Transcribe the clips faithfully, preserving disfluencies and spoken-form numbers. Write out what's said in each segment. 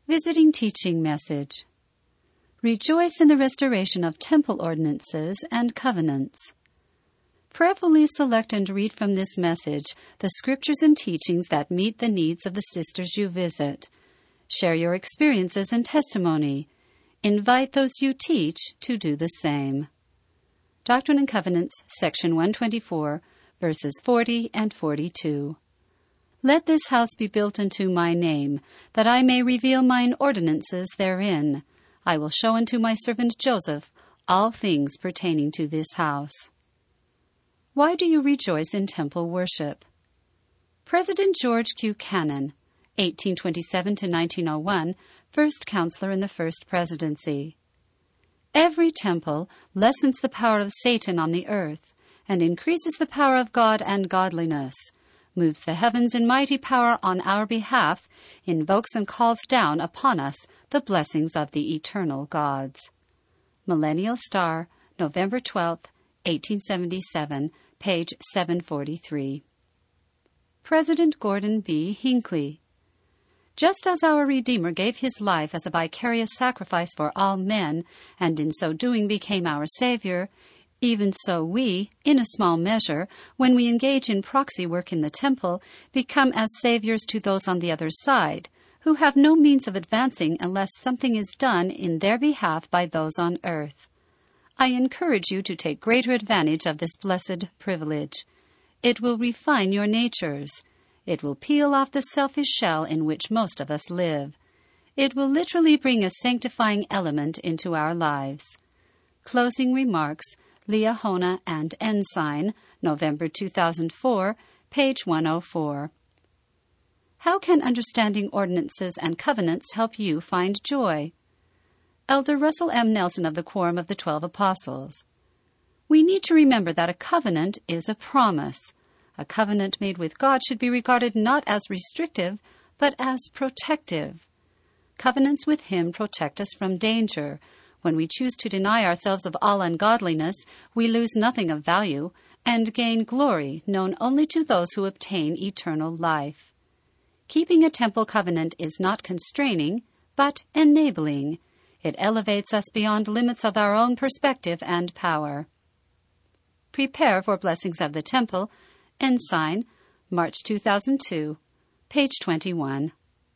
Visiting Teaching Message. Rejoice in the restoration of temple ordinances and covenants. Prayerfully select and read from this message the scriptures and teachings that meet the needs of the sisters you visit. Share your experiences and testimony. Invite those you teach to do the same. Doctrine and Covenants, section one twenty-four, verses forty and forty-two. Let this house be built unto my name, that I may reveal mine ordinances therein. I will show unto my servant Joseph all things pertaining to this house. Why do you rejoice in temple worship? President George Q. Cannon, eighteen twenty-seven to nineteen oh one, first counselor in the First Presidency. Every temple lessens the power of Satan on the earth and increases the power of God and godliness, moves the heavens in mighty power on our behalf, invokes and calls down upon us the blessings of the eternal gods. Millennial Star, November twelfth, eighteen seventy-seven, page seven forty-three. President Gordon B. Hinckley. Just as our Redeemer gave his life as a vicarious sacrifice for all men, and in so doing became our Savior, even so we, in a small measure, when we engage in proxy work in the temple, become as saviors to those on the other side, who have no means of advancing unless something is done in their behalf by those on earth. I encourage you to take greater advantage of this blessed privilege. It will refine your natures. It will peel off the selfish shell in which most of us live. It will literally bring a sanctifying element into our lives. Closing remarks, Liahona and Ensign, November two thousand four, page one oh four. How can understanding ordinances and covenants help you find joy? Elder Russell M. Nelson of the Quorum of the Twelve Apostles. We need to remember that a covenant is a promise. A covenant made with God should be regarded not as restrictive, but as protective. Covenants with Him protect us from danger. When we choose to deny ourselves of all ungodliness, we lose nothing of value and gain glory known only to those who obtain eternal life. Keeping a temple covenant is not constraining, but enabling. It elevates us beyond limits of our own perspective and power. Prepare for Blessings of the Temple, Ensign, March two thousand two, page twenty-one.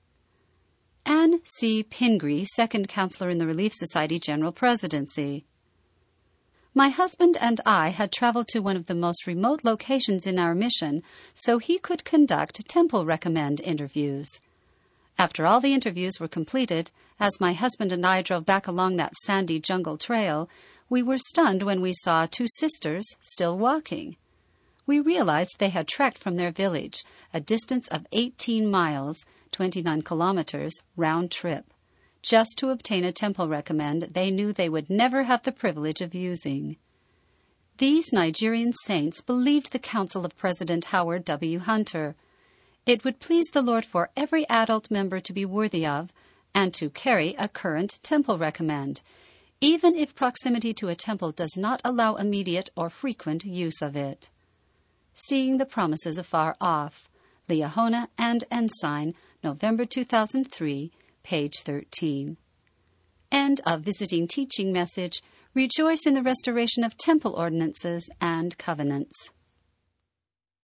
Anne C. Pingree, second counselor in the Relief Society General Presidency. My husband and I had traveled to one of the most remote locations in our mission so he could conduct temple recommend interviews. After all the interviews were completed, as my husband and I drove back along that sandy jungle trail, we were stunned when we saw two sisters still walking. We realized they had trekked from their village, a distance of eighteen miles, twenty-nine kilometers, round trip, just to obtain a temple recommend they knew they would never have the privilege of using. These Nigerian saints believed the counsel of President Howard W. Hunter. It would please the Lord for every adult member to be worthy of and to carry a current temple recommend, even if proximity to a temple does not allow immediate or frequent use of it. Seeing the Promises Afar Off, Liahona and Ensign, November two thousand three, page thirteen. End of Visiting Teaching Message. Rejoice in the restoration of temple ordinances and covenants.